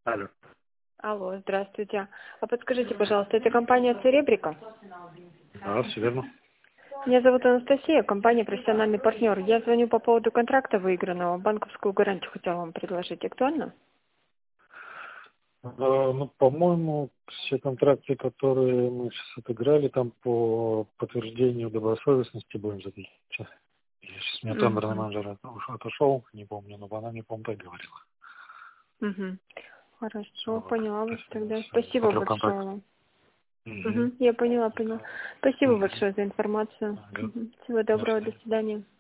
Алло. Алло, здравствуйте. А подскажите, пожалуйста, это компания Церебрика? Да, все верно. Меня зовут Анастасия, компания «Профессиональный партнер». Я звоню по поводу контракта выигранного. Банковскую гарантию хотела вам предложить. Актуально? Ну, по-моему, все контракты, которые мы сейчас отыграли, там по подтверждению добросовестности будем заключать. Я сейчас у меня тендерный Угу. менеджер отошел, не помню, но она мне, по-моему, так говорила. Угу. Хорошо, Вот. поняла То вас есть, тогда. по Спасибо трем большое контрактам. вам. Угу. Угу. Я поняла. Спасибо Угу. большое за информацию. Ага. Угу. Всего До доброго, до свидания. свидания.